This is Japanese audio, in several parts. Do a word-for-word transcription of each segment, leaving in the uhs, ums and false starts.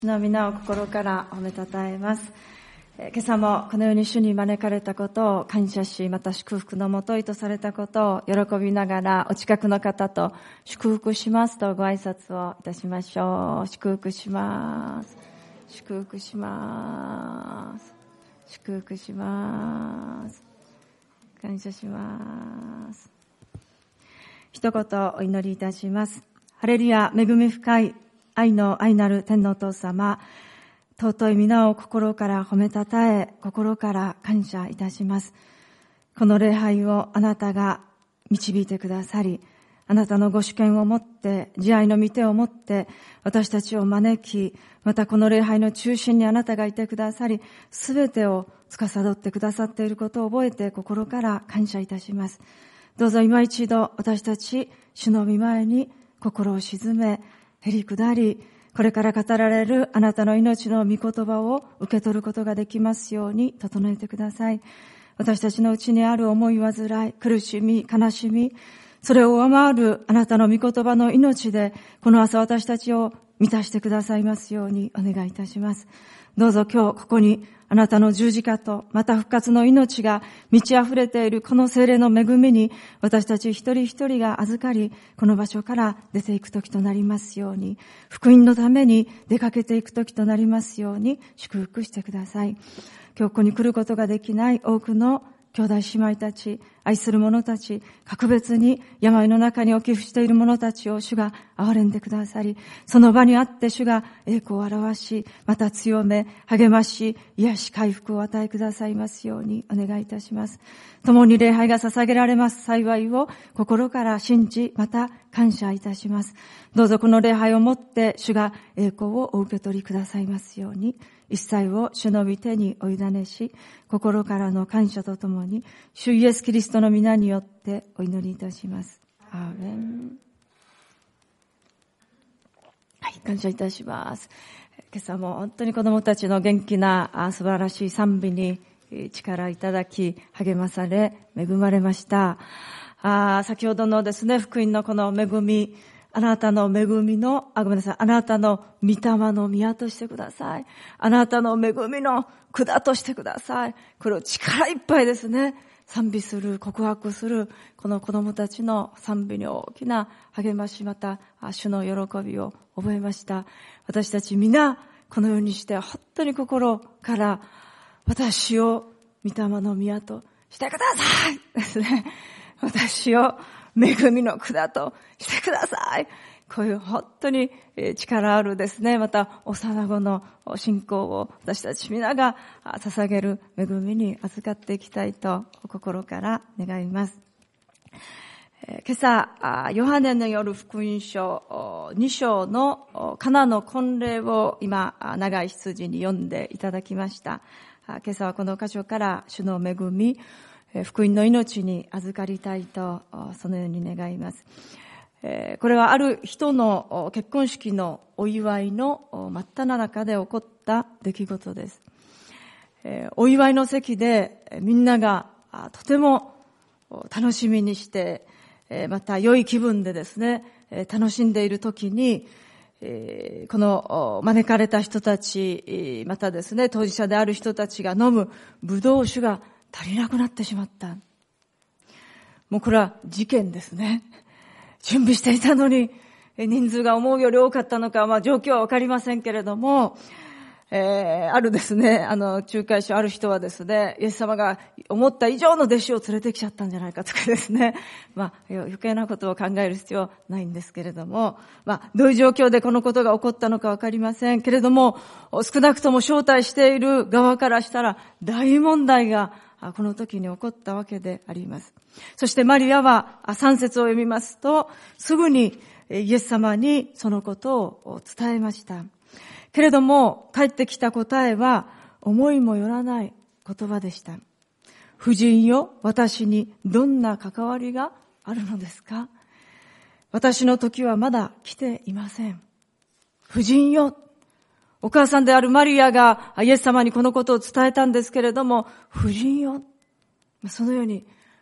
の皆を心から褒めたたえます。今朝もこのように主に招かれたことを感謝し、また祝福のもといとされたことを喜びながら、お近くの方と祝福しますとご挨拶をいたしましょう。祝福します。祝福します。祝福します。感謝します。一言お祈りいたします。ハレルヤ、恵み深い愛の愛なる天のお父様、尊い皆を心から褒めたたえ、心から感謝いたします。この礼拝をあなたが導いてくださり、あなたのご主権をもって、慈愛の御手をもって、私たちを招き、またこの礼拝の中心にあなたがいてくださり、すべてを司ってくださっていることを覚えて心から感謝いたします。どうぞ今一度私たち主の御前に心を静め、へり下り、これから語られるあなたの命の御言葉を受け取ることができますように整えてください。私たちのうちにある思い煩い、苦しみ、悲しみ、それを上回るあなたの御言葉の命で、この朝私たちを満たしてくださいますようにお願いいたします。どうぞ今日ここにあなたの十字架とまた復活の命が満ち溢れているこの聖霊の恵みに私たち一人一人が預かり、この場所から出ていく時となりますように、福音のために出かけていく時となりますように祝福してください。今日ここに来ることができない多くの兄弟姉妹たち、愛する者たち、格別に病の中にお寄付している者たちを主が憐れんでくださり、その場にあって主が栄光を表し、また強め、励まし、癒し、回復をお与えくださいますようにお願いいたします。共に礼拝が捧げられます幸いを心から信じ、また感謝いたします。どうぞこの礼拝をもって主が栄光をお受け取りくださいますように、一切を主の御手にお委ねし、心からの感謝とともに、主イエスキリストの皆によってお祈りいたします。アーメン。はい、感謝いたします。今朝も本当に子供たちの元気な素晴らしい賛美に力いただき、励まされ、恵まれました。あ先ほどのですね、福音のこの恵み、あなたの恵みの、あ、ごめんなさい、あなたの御霊の宮としてください。あなたの恵みの管としてください。これを力いっぱいですね、賛美する、告白する、この子供たちの賛美に大きな励まし、また主の喜びを覚えました。私たち皆、このようにして本当に心から私を御霊の宮としてくださいですね。私を恵みの管としてください。こういう本当に力あるですね、また幼子の信仰を私たち皆が捧げる恵みに預かっていきたいと心から願います。今朝、ヨハネの夜福音書に章のカナの婚礼を今長い羊に読んでいただきました。今朝はこの箇所から主の恵み、福音の命に預かりたいと、そのように願います。これはある人の結婚式のお祝いの真っ只中で起こった出来事です。お祝いの席でみんながとても楽しみにして、また良い気分でですね、楽しんでいるときに、この招かれた人たち、またですね、当事者である人たちが飲むブドウ酒が足りなくなってしまった。もうこれは事件ですね。準備していたのに人数が思うより多かったのか、まあ状況はわかりませんけれども、えー、あるですね、あの仲介者ある人はですね、イエス様が思った以上の弟子を連れてきちゃったんじゃないかとかですね、まあ余計なことを考える必要はないんですけれども、まあどういう状況でこのことが起こったのかわかりませんけれども、少なくとも招待している側からしたら大問題がこの時に起こったわけであります。そしてマリアはさん節を読みますと、すぐにイエス様にそのことを伝えました。けれども返ってきた答えは思いもよらない言葉でした。夫人よ、私にどんな関わりがあるのですか？私の時はまだ来ていません。夫人よ、お母さんであるマリアがイエス様にこのことを伝えたんですけれども、夫人よ、そのように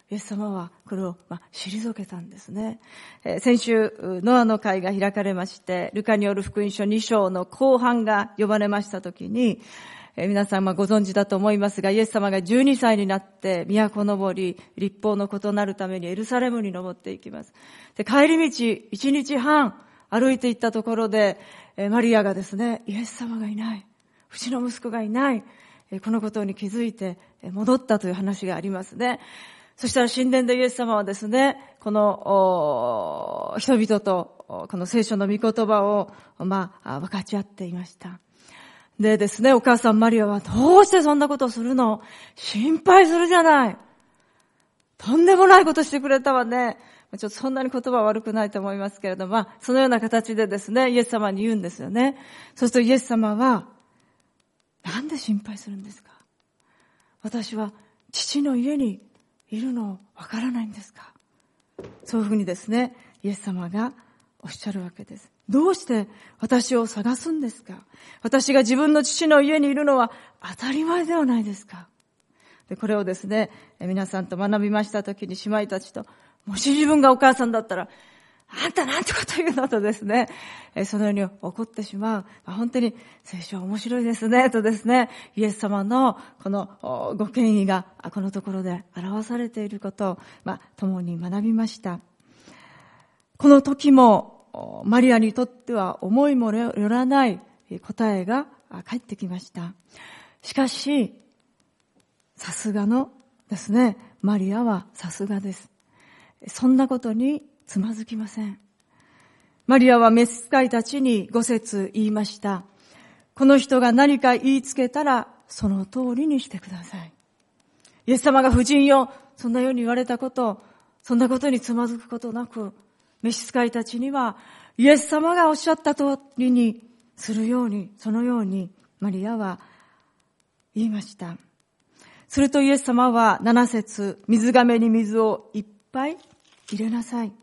イエス様はこれを、まあ、退けたんですね。えー、先週、ノアの会が開かれまして、ルカによる福音書に章の後半が呼ばれましたときに、えー、皆さんはご存知だと思いますが、イエス様がじゅうにさいになって、都登り、立法の異なるためにエルサレムに登っていきます。で、帰り道、一日半歩いていったところで、えー、マリアがですね、イエス様がいない。うちの息子がいない。えー、このことに気づいて戻ったという話がありますね。そしたら神殿でイエス様はですね、この人々とこの聖書の御言葉をまあ分かち合っていました。でですね、お母さんマリアはどうしてそんなことをするの？心配するじゃない。とんでもないことしてくれたわね。ちょっとそんなに言葉は悪くないと思いますけれども、まあそのような形でですね、イエス様に言うんですよね。そうするとイエス様は、なんで心配するんですか？私は父の家にいるのわからないんですか？そういうふうにですね、イエス様がおっしゃるわけです。どうして私を探すんですか？私が自分の父の家にいるのは当たり前ではないですか？で、これをですね、皆さんと学びましたときに姉妹たちと、もし自分がお母さんだったら、あんたなんてこと言うのとですね、そのように怒ってしまう。本当に聖書は面白いですね、とですね、イエス様のこのご権威がこのところで表されていることを、まあ、共に学びました。この時も、マリアにとっては思いもよらない答えが返ってきました。しかし、さすがのですね、マリアはさすがです。そんなことにつまずきません。マリアは召使いたちにご節言いました。この人が何か言いつけたらその通りにしてください。イエス様が婦人よ、そんなように言われたこと、そんなことにつまずくことなく、召使いたちにはイエス様がおっしゃった通りにするように、そのようにマリアは言いました。するとイエス様はなな節、水亀に水をいっぱい入れなさい。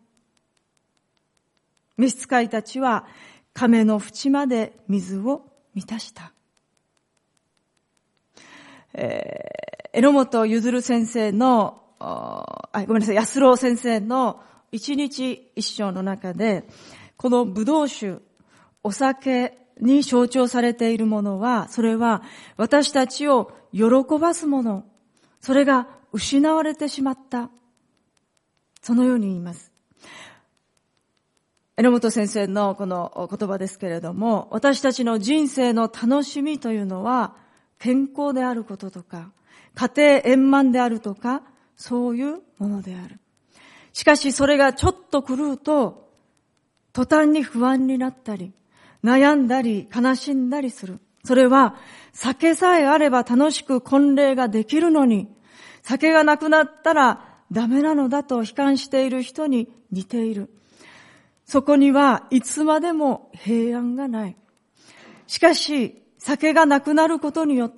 召使いたちは亀の縁まで水を満たした。えー、榎本譲先生の、あ、ごめんなさい、安郎先生の一日一章の中で、このブドウ酒、お酒に象徴されているものは、それは私たちを喜ばすもの、それが失われてしまった。そのように言います。榎本先生のこの言葉ですけれども、私たちの人生の楽しみというのは、健康であることとか、家庭円満であるとか、そういうものである。しかしそれがちょっと狂うと、途端に不安になったり、悩んだり、悲しんだりする。それは、酒さえあれば楽しく婚礼ができるのに、酒がなくなったらダメなのだと悲観している人に似ている。そこにはいつまでも平安がない。しかし、酒がなくなることによって、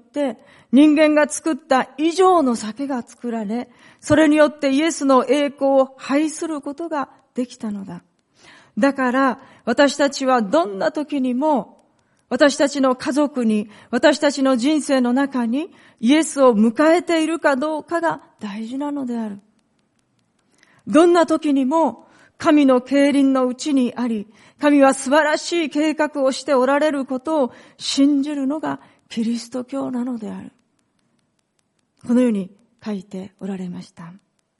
人間が作った以上の酒が作られ、それによってイエスの栄光を拝することができたのだ。だから、私たちはどんな時にも、私たちの家族に、私たちの人生の中に、イエスを迎えているかどうかが大事なのである。どんな時にも、神の競輪のうちにあり、神は素晴らしい計画をしておられることを信じるのがキリスト教なのである。このように書いておられました。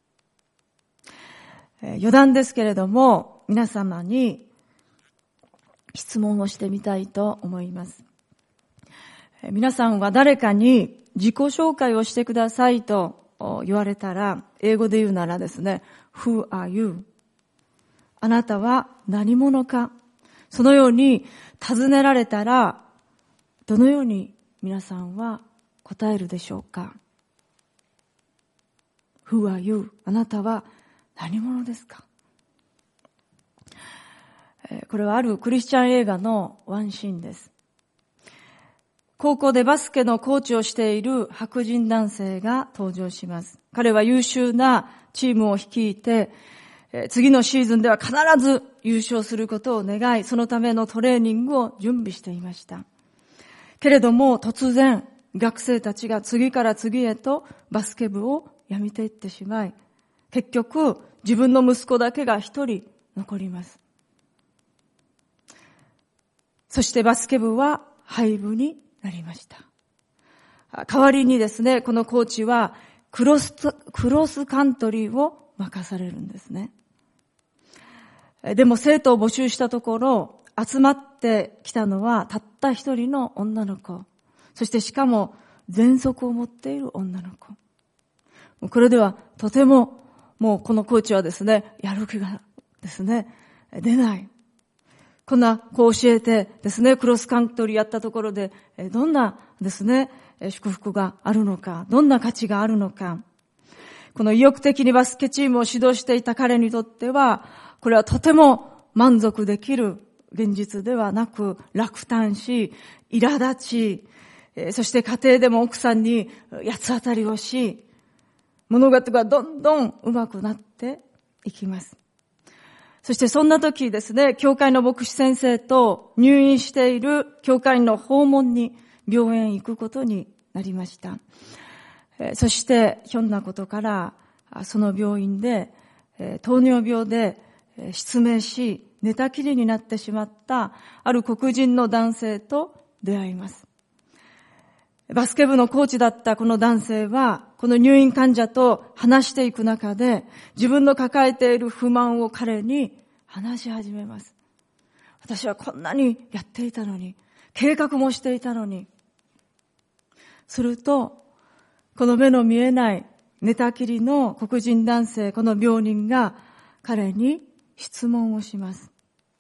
余談ですけれども、皆様に質問をしてみたいと思います。皆さんは誰かに自己紹介をしてくださいと言われたら、英語で言うならですね、Who are you? あなたは何者か。そのように尋ねられたら、どのように皆さんは答えるでしょうか。Who are you? あなたは何者ですか。これはあるクリスチャン映画のワンシーンです。高校でバスケのコーチをしている白人男性が登場します。彼は優秀なチームを率いて、次のシーズンでは必ず優勝することを願い、そのためのトレーニングを準備していました。けれども突然、学生たちが次から次へとバスケ部を辞めていってしまい、 結局、自分の息子だけが一人残ります。そしてバスケ部は廃部になりました。代わりにですね、このコーチはクロス、クロスカントリーを任されるんですね。でも生徒を募集したところ、集まってきたのはたった一人の女の子。そしてしかも喘息を持っている女の子。これではとてももうこのコーチはですね、やる気がですね、出ない。こんなこう教えてですね、クロスカントリーやったところで、どんなですね、祝福があるのか、どんな価値があるのか。この意欲的にバスケチームを指導していた彼にとっては、これはとても満足できる現実ではなく、落胆し、苛立ち、そして家庭でも奥さんに八つ当たりをし、物事がどんどん上手くなっていきます。そしてそんな時ですね、教会の牧師先生と入院している教会の訪問に病院へ行くことになりました。そしてひょんなことからその病院で糖尿病で失明し寝たきりになってしまったある黒人の男性と出会います。バスケ部のコーチだったこの男性はこの入院患者と話していく中で自分の抱えている不満を彼に話し始めます。私はこんなにやっていたのに、計画もしていたのに。するとこの目の見えない寝たきりの黒人男性、この病人が彼に質問をします。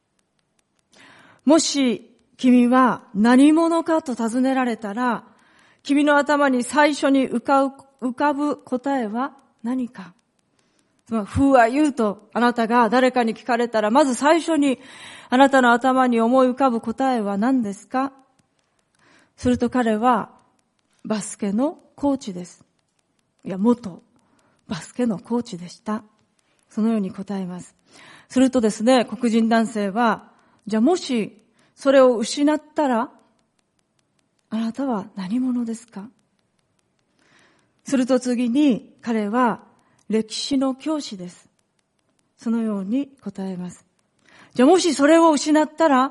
もし君は何者かと尋ねられたら、君の頭に最初に浮かぶ、浮かぶ答えは何か。つまり、Who are you? とあなたが誰かに聞かれたら、まず最初にあなたの頭に思い浮かぶ答えは何ですか？すると彼は、バスケのコーチです。いや、元バスケのコーチでした。そのように答えます。するとですね、黒人男性は、じゃあもしそれを失ったら、あなたは何者ですか？すると次に彼は歴史の教師です。そのように答えます。じゃあもしそれを失ったら、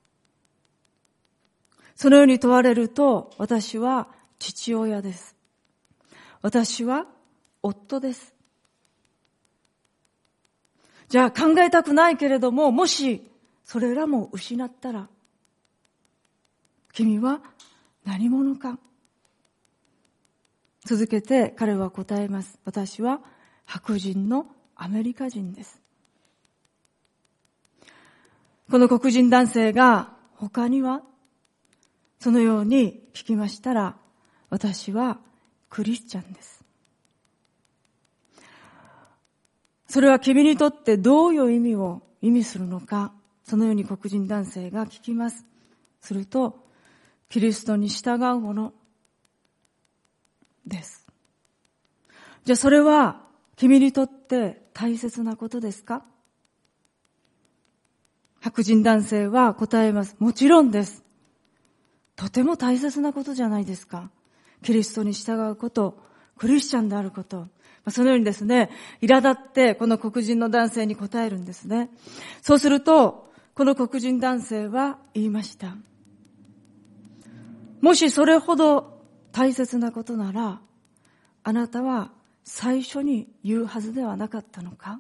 そのように問われると、私は父親です。私は夫です。じゃあ考えたくないけれども、もしそれらも失ったら、君は何者か？続けて彼は答えます。私は白人のアメリカ人です。この黒人男性が他にはそのように聞きましたら、私はクリスチャンです。それは君にとってどういう意味を意味するのか、そのように黒人男性が聞きます。すると、キリストに従うものです。じゃあそれは君にとって大切なことですか？白人男性は答えます。もちろんです。とても大切なことじゃないですか。キリストに従うこと、クリスチャンであること。そのようにですね、苛立ってこの黒人の男性に答えるんですね。そうすると、この黒人男性は言いました。もしそれほど大切なことなら、あなたは最初に言うはずではなかったのか？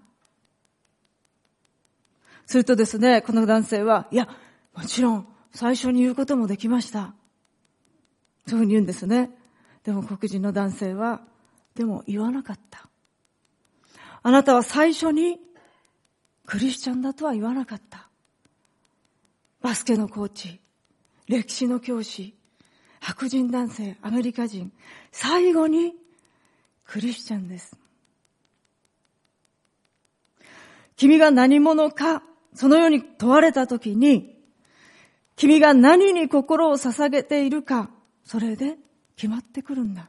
するとですね、この男性は、いや、もちろん最初に言うこともできました。そういうふうに言うんですね。でも黒人の男性は、でも言わなかった。あなたは最初にクリスチャンだとは言わなかった。バスケのコーチ、歴史の教師、白人男性、アメリカ人、最後にクリスチャンです。君が何者か、そのように問われたときに、君が何に心を捧げているか、それで決まってくるんだ。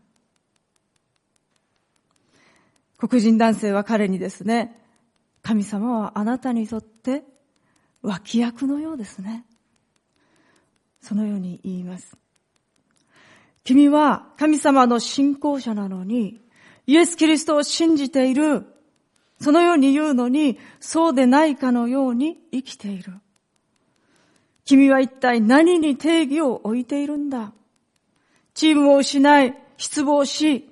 黒人男性は彼にですね、神様はあなたにとって脇役のようですね。そのように言います。君は神様の信仰者なのに、イエス・キリストを信じているそのように言うのに、そうでないかのように生きている。君は一体何に定義を置いているんだ。チームを失い、失望し、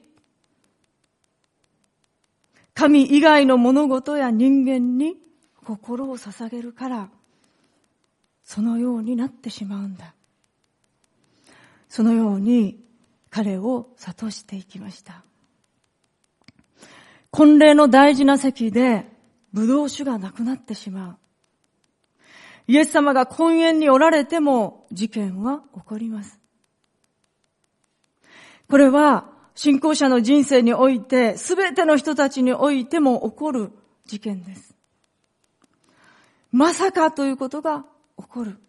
神以外の物事や人間に心を捧げるから、そのようになってしまうんだ。そのように彼を諭していきました。婚礼の大事な席でブドウ酒がなくなってしまう。イエス様が婚宴におられても事件は起こります。これは信仰者の人生において、すべての人たちにおいても起こる事件です。まさかということが起こる。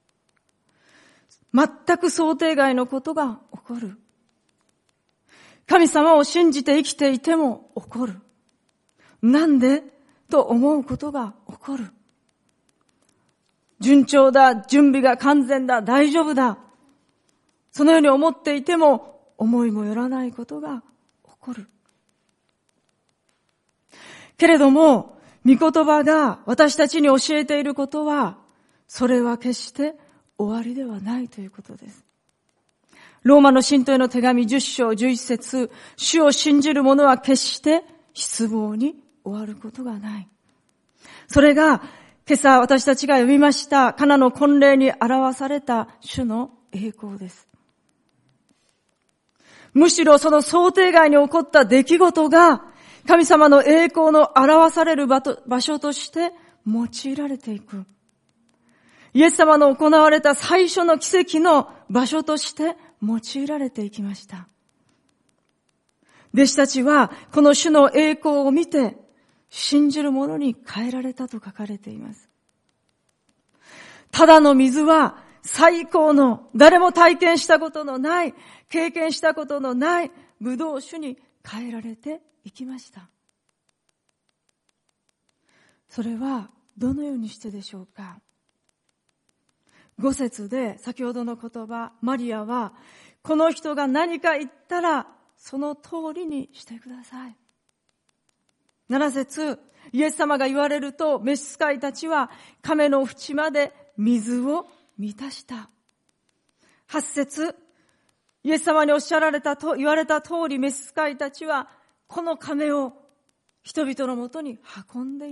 全く想定外のことが起こる。神様を信じて生きていても起こる。なんでと思うことが起こる。順調だ、準備が完全だ、大丈夫だ。そのように思っていても思いもよらないことが起こる。けれども、御言葉が私たちに教えていることは、それは決して終わりではないということです。ローマの信徒への手紙じゅっ章じゅういち節、主を信じる者は決して失望に終わることがない。それが今朝私たちが読みましたカナの婚礼に表された主の栄光です。むしろその想定外に起こった出来事が神様の栄光の表される場所として用いられていく。イエス様の行われた最初の奇跡の場所として用いられていきました。弟子たちはこの主の栄光を見て信じる者に変えられたと書かれています。ただの水は最高の、誰も体験したことのない、経験したことのないブドウ酒に変えられていきました。それはどのようにしてでしょうか。五節で先ほどの言葉、マリアはこの人が何か言ったらその通りにしてください。七節、イエス様が言われると召使いたちは亀の縁まで水を満たした。八節、イエス様におっしゃられたと言われた通り召使いたちはこの亀を人々のもとに運んでいった。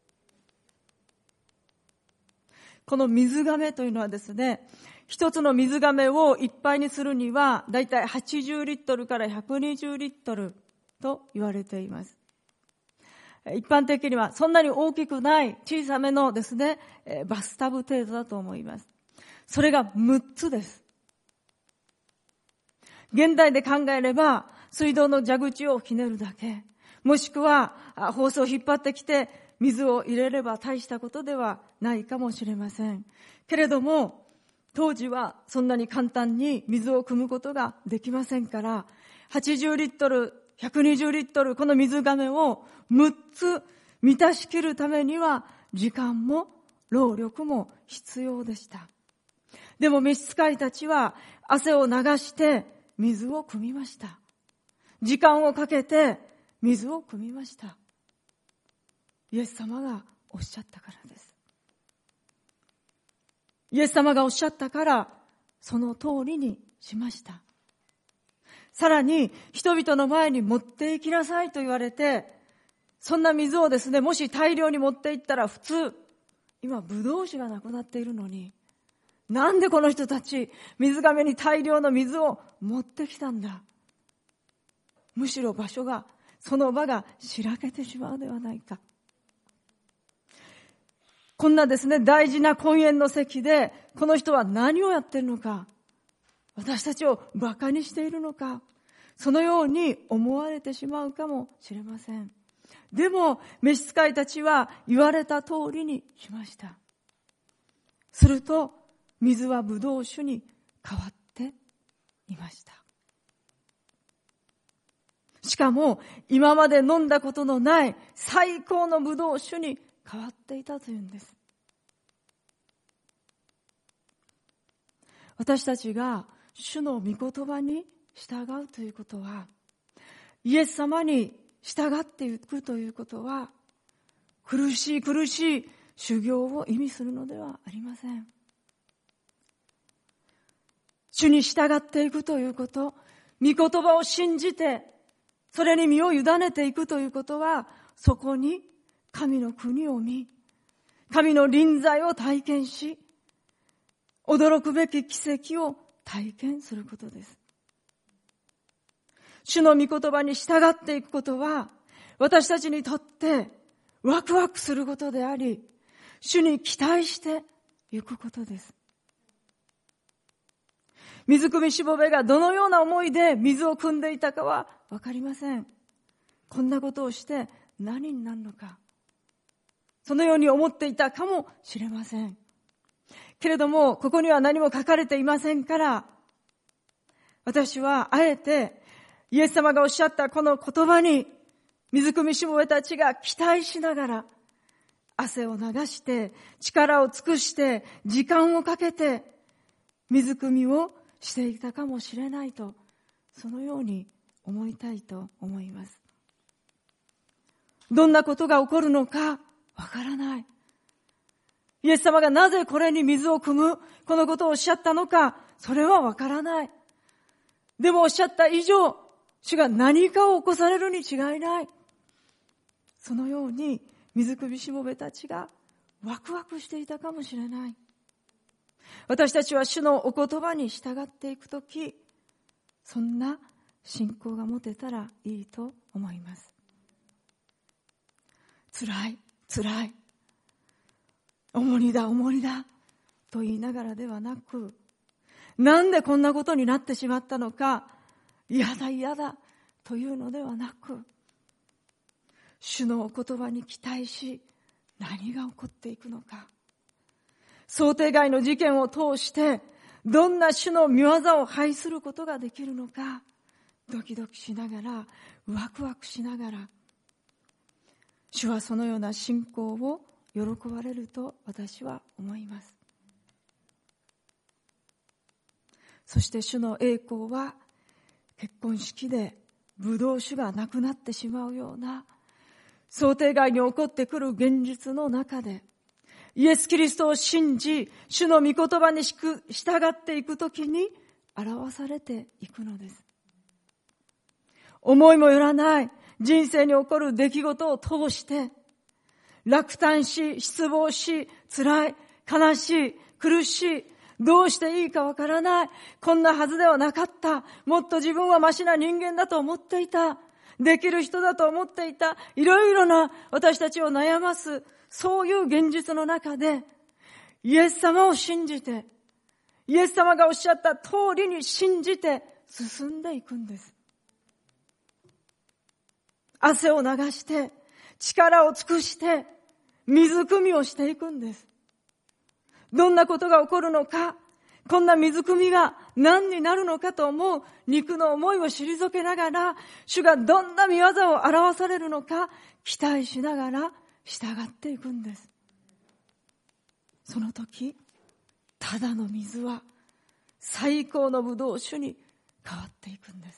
この水亀というのはですね、一つの水亀をいっぱいにするにはだいたいはちじゅうリットルからひゃくにじゅうリットルと言われています。一般的にはそんなに大きくない小さめのですね、バスタブ程度だと思います。それがむっつです。現代で考えれば水道の蛇口をひねるだけ、もしくはホースを引っ張ってきて水を入れれば大したことではないかもしれません。けれども当時はそんなに簡単に水を汲むことができませんから、はちじゅうリットル、ひゃくにじゅうリットル、この水亀をむっつ満たしきるためには時間も労力も必要でした。でも召使いたちは汗を流して水を汲みました。時間をかけて水を汲みました。イエス様がおっしゃったからです。イエス様がおっしゃったからその通りにしました。さらに人々の前に持って行きなさいと言われて、そんな水をですね、もし大量に持って行ったら普通、今ブドウ酒がなくなっているのに、なんでこの人たち水亀に大量の水を持ってきたんだ。むしろ場所が、その場がしらけてしまうではないか。こんなですね、大事な婚宴の席でこの人は何をやっているのか、私たちを馬鹿にしているのか、そのように思われてしまうかもしれません。でも召使いたちは言われた通りにしました。すると水はブドウ酒に変わっていました。しかも今まで飲んだことのない最高のブドウ酒に変わっていたというんです。私たちが主の御言葉に従うということは、イエス様に従っていくということは、苦しい苦しい修行を意味するのではありません。主に従っていくということ、御言葉を信じて、それに身を委ねていくということは、そこに神の国を見、神の臨在を体験し、驚くべき奇跡を体験することです。主の御言葉に従っていくことは、私たちにとってワクワクすることであり、主に期待していくことです。水汲みしぼべがどのような思いで水を汲んでいたかはわかりません。こんなことをして何になるのか、そのように思っていたかもしれません。けれども、ここには何も書かれていませんから、私はあえてイエス様がおっしゃったこの言葉に、水汲みしぼべたちが期待しながら、汗を流して、力を尽くして、時間をかけて、水汲みをしていたかもしれないと、そのように思いたいと思います。どんなことが起こるのかわからない。イエス様がなぜこれに水を汲む、このことをおっしゃったのか、それはわからない。でもおっしゃった以上、主が何かを起こされるに違いない。そのように水汲みしぼべたちがワクワクしていたかもしれない。私たちは主のお言葉に従っていくとき、そんな信仰が持てたらいいと思います。辛い、辛い、重荷だ、重荷だと言いながらではなく、なんでこんなことになってしまったのか、嫌だ嫌だというのではなく、主のお言葉に期待し、何が起こっていくのか、想定外の事件を通してどんな主の御業を拝することができるのか、ドキドキしながら、ワクワクしながら、主はそのような信仰を喜ばれると私は思います。そして主の栄光は、結婚式でブドウ酒がなくなってしまうような想定外に起こってくる現実の中で、イエス・キリストを信じ、主の御言葉に従っていくときに表されていくのです。思いもよらない人生に起こる出来事を通して、落胆し、失望し、辛い、悲しい、苦しい、どうしていいかわからない、こんなはずではなかった、もっと自分はマシな人間だと思っていた、できる人だと思っていた、いろいろな私たちを悩ますそういう現実の中で、イエス様を信じて、イエス様がおっしゃった通りに信じて進んでいくんです。汗を流して、力を尽くして、水汲みをしていくんです。どんなことが起こるのか、こんな水汲みが何になるのかと思う肉の思いを退けながら、主がどんな御業を表されるのか期待しながら従っていくんです。その時、ただの水は最高のブドウ酒に変わっていくんです。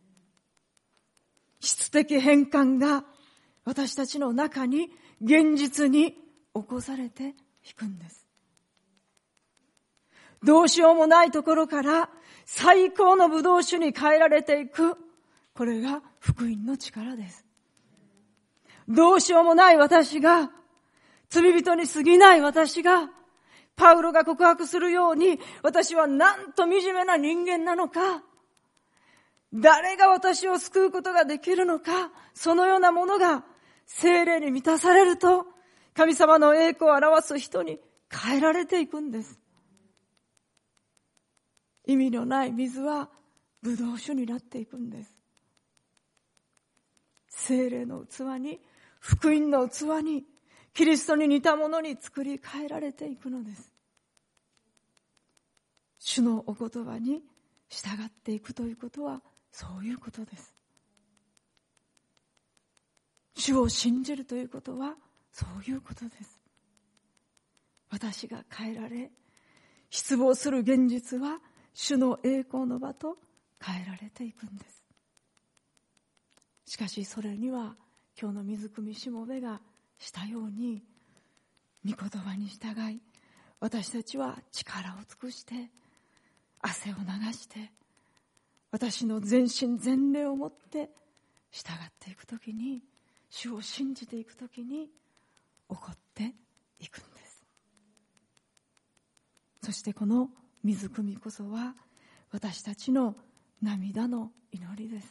質的変換が私たちの中に現実に起こされていくんです。どうしようもないところから最高のブドウ酒に変えられていく。これが福音の力です。どうしようもない私が、罪人に過ぎない私が、パウロが告白するように、私はなんと惨めな人間なのか、誰が私を救うことができるのか、そのようなものが聖霊に満たされると、神様の栄光を表す人に変えられていくんです。意味のない水はブドウ酒になっていくんです。聖霊の器に、福音の器に、キリストに似たものに作り変えられていくのです。主のお言葉に従っていくということはそういうことです。主を信じるということはそういうことです。私が変えられ、失望する現実は主の栄光の場と変えられていくんです。 しかしそれには今日の水汲みしもべがしたように、御言葉に従い、私たちは力を尽くして汗を流して、私の全身全霊をもって従っていくときに、主を信じていくときに起こっていくんです。そしてこの水汲みこそは私たちの涙の祈りです。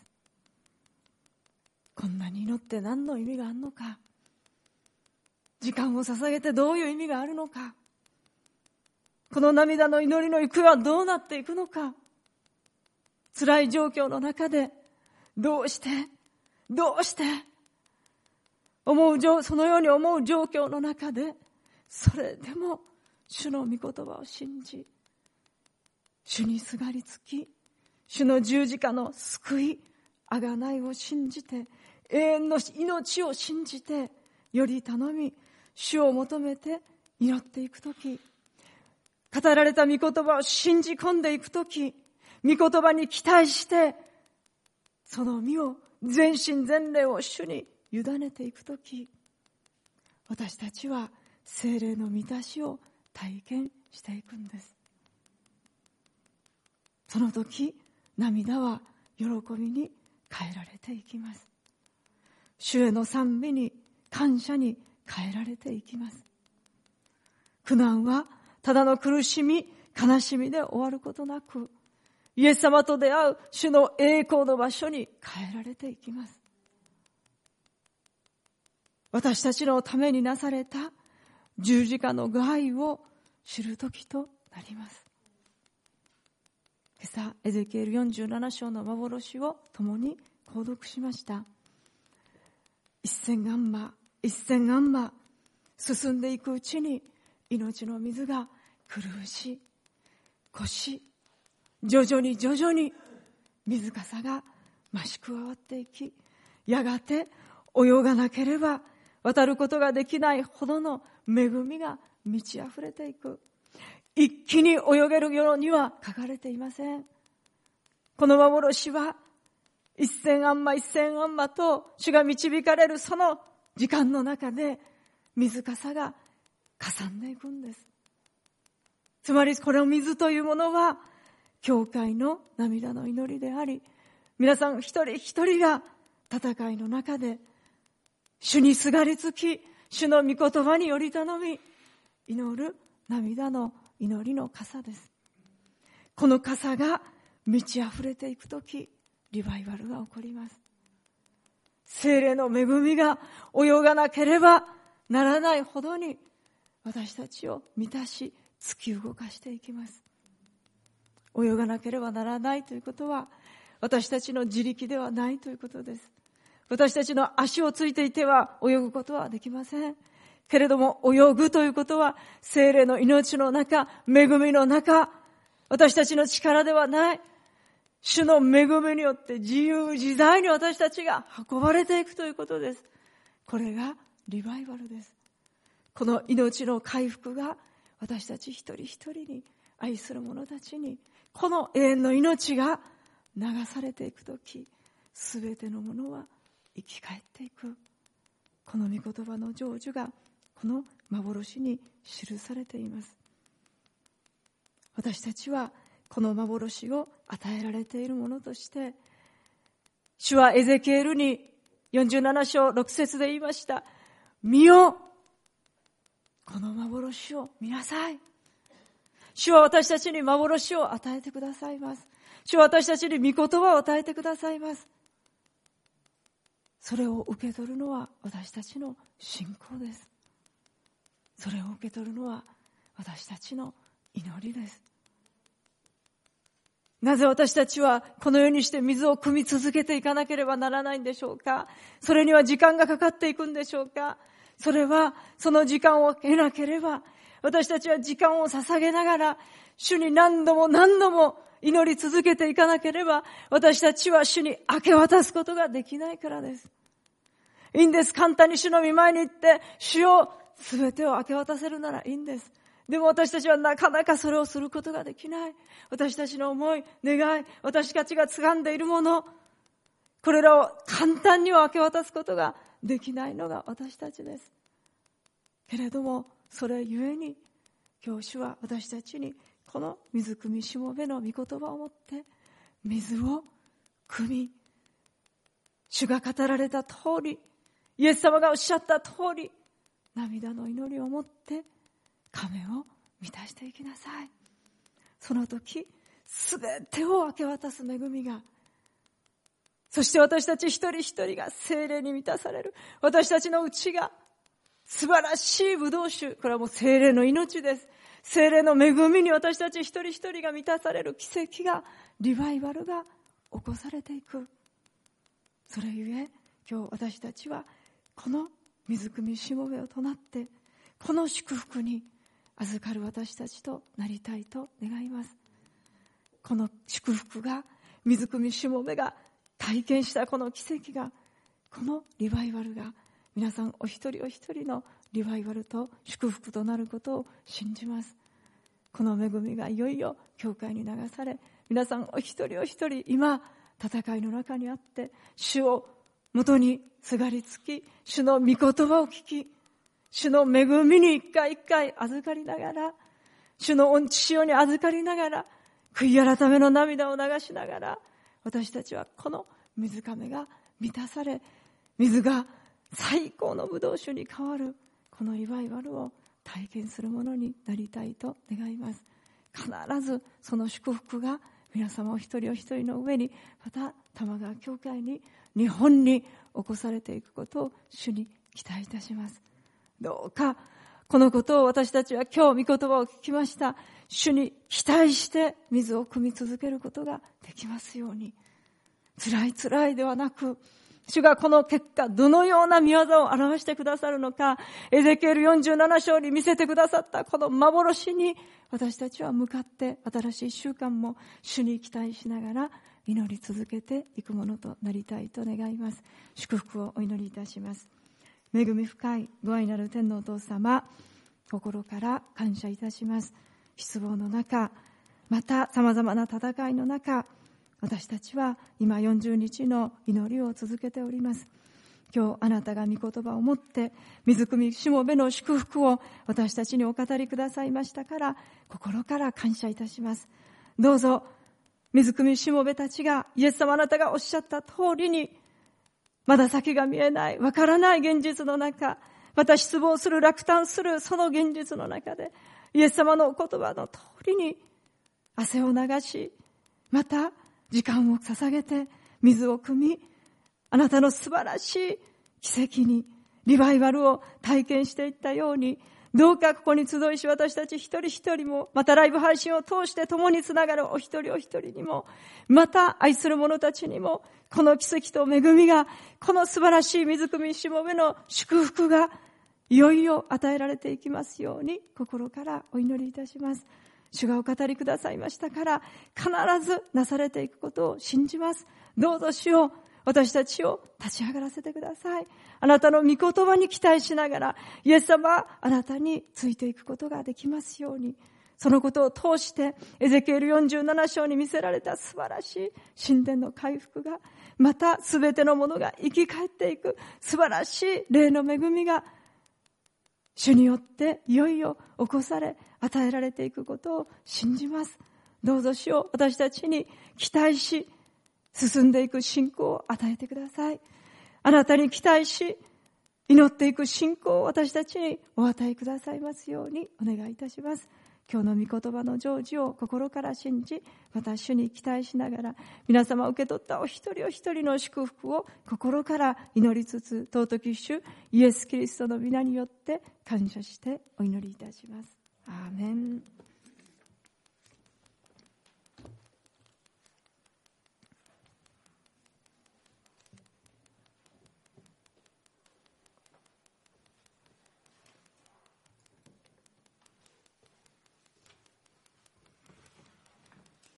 こんなに祈って何の意味があるのか、時間を捧げてどういう意味があるのか、この涙の祈りの行方はどうなっていくのか、辛い状況の中でどうしてどうして思う、そのように思う状況の中で、それでも主の御言葉を信じ、主にすがりつき、主の十字架の救い、贖いを信じて、永遠の命を信じて、より頼み、主を求めて祈っていくとき、語られた御言葉を信じ込んでいくとき、御言葉に期待して、その身を、全身全霊を主に委ねていくとき、私たちは聖霊の満たしを体験していくんです。その時、涙は喜びに変えられていきます。主への賛美に、感謝に変えられていきます。苦難はただの苦しみ、悲しみで終わることなく、イエス様と出会う主の栄光の場所に変えられていきます。私たちのためになされた十字架の具合を知る時となります。今朝、エゼキエルよんじゅうなな章の幻を共に購読しました。一千アンマ、一千アンマ、進んでいくうちに命の水が苦し、越し、徐々に徐々に水かさが増し加わっていき、やがて泳がなければ渡ることができないほどの恵みが満ち溢れていく。一気に泳げるようには書かれていません。この幻は一千アンマ一千アンマと主が導かれるその時間の中で水かさがかさんでいくんです。つまりこの水というものは教会の涙の祈りであり、皆さん一人一人が戦いの中で主にすがりつき、主の御言葉により頼み祈る涙の祈りの傘です。この傘が満ち溢れていくとき、リバイバルが起こります。聖霊の恵みが泳がなければならないほどに私たちを満たし突き動かしていきます。泳がなければならないということは私たちの自力ではないということです。私たちの足をついていては泳ぐことはできませんけれども、泳ぐということは聖霊の命の中、恵みの中、私たちの力ではない主の恵みによって自由自在に私たちが運ばれていくということです。これがリバイバルです。この命の回復が私たち一人一人に、愛する者たちにこの永遠の命が流されていくとき、すべてのものは生き返っていく。この御言葉の成就がこの幻に記されています。私たちはこの幻を与えられているものとして、主はエゼキエルによんじゅうなな章ろく節で言いました。見よ、この幻を見なさい。主は私たちに幻を与えてくださいます。主は私たちに御言葉を与えてくださいます。それを受け取るのは私たちの信仰です。それを受け取るのは私たちの祈りです。なぜ私たちはこのようにして水を汲み続けていかなければならないんでしょうか。それには時間がかかっていくんでしょうか。それはその時間を得なければ、私たちは時間を捧げながら主に何度も何度も祈り続けていかなければ、私たちは主に明け渡すことができないからです。いいんです。簡単に主の御前に行って主を全てを明け渡せるならいいんです。でも私たちはなかなかそれをすることができない。私たちの思い、願い、私たちが掴んでいるもの、 これらを簡単には明け渡すことができないのが私たちです。けれどもそれゆえに今日主は私たちにこの水汲みしもべの御言葉をもって水を汲み、主が語られた通り、イエス様がおっしゃった通り、涙の祈りをもって亀を満たしていきなさい。その時すべてを明け渡す恵みが、そして私たち一人一人が聖霊に満たされる。私たちの内が素晴らしいブドウ酒、これはもう聖霊の命です。聖霊の恵みに私たち一人一人が満たされる奇跡が、リバイバルが起こされていく。それゆえ今日私たちはこの水汲みしもべを唱って、この祝福に預かる私たちとなりたいと願います。この祝福が、水汲みしもべが体験したこの奇跡が、このリバイバルが皆さんお一人お一人のリバイバルと祝福となることを信じます。この恵みがいよいよ教会に流され、皆さんお一人お一人今戦いの中にあって、主を元にすがりつき、主の御言葉を聞き、主の恵みに一回一回預かりながら、主の御血潮に預かりながら、悔い改めの涙を流しながら、私たちはこの水亀が満たされ、水が最高のブドウ酒に変わるこのリバイバルを体験するものになりたいと願います。必ずその祝福が皆様お一人お一人の上に、また玉川教会に、日本に起こされていくことを主に期待いたします。どうかこのことを私たちは今日御言葉を聞きました。主に期待して水を汲み続けることができますように。辛い辛いではなく、主がこの結果どのような見業を表してくださるのか、エゼキエルよんじゅうなな章に見せてくださったこの幻に私たちは向かって、新しい習慣も主に期待しながら祈り続けていくものとなりたいと願います。祝福をお祈りいたします。恵み深いご愛なる天のお父様、心から感謝いたします。失望の中、また様々な戦いの中、私たちは今よんじゅうにちの祈りを続けております。今日あなたが御言葉を持って水汲みしもべの祝福を私たちにお語りくださいましたから、心から感謝いたします。どうぞ水汲みしもべたちが、イエス様あなたがおっしゃった通りに、まだ先が見えない、わからない現実の中、また失望する、落胆するその現実の中で、イエス様のお言葉の通りに汗を流し、また時間を捧げて水を汲み、あなたの素晴らしい奇跡にリバイバルを体験していったように、どうかここに集いし、私たち一人一人も、またライブ配信を通して共につながるお一人お一人にも、また愛する者たちにも、この奇跡と恵みが、この素晴らしい水汲みしもべの祝福がいよいよ与えられていきますように、心からお祈りいたします。主がお語りくださいましたから、必ずなされていくことを信じます。どうぞ主よ、私たちを立ち上がらせてください。あなたの御言葉に期待しながら、イエス様あなたについていくことができますように、そのことを通してエゼキエルよんじゅうなな章に見せられた素晴らしい神殿の回復が、またすべてのものが生き返っていく素晴らしい霊の恵みが、主によっていよいよ起こされ与えられていくことを信じます。どうぞ主を私たちに期待し、進んでいく信仰を与えてください。あなたに期待し、祈っていく信仰を私たちにお与えくださいますようにお願いいたします。今日の御言葉の成就を心から信じ、また主に期待しながら、皆様受け取ったお一人お一人の祝福を心から祈りつつ、尊き主イエス・キリストの皆によって感謝してお祈りいたします。アーメン。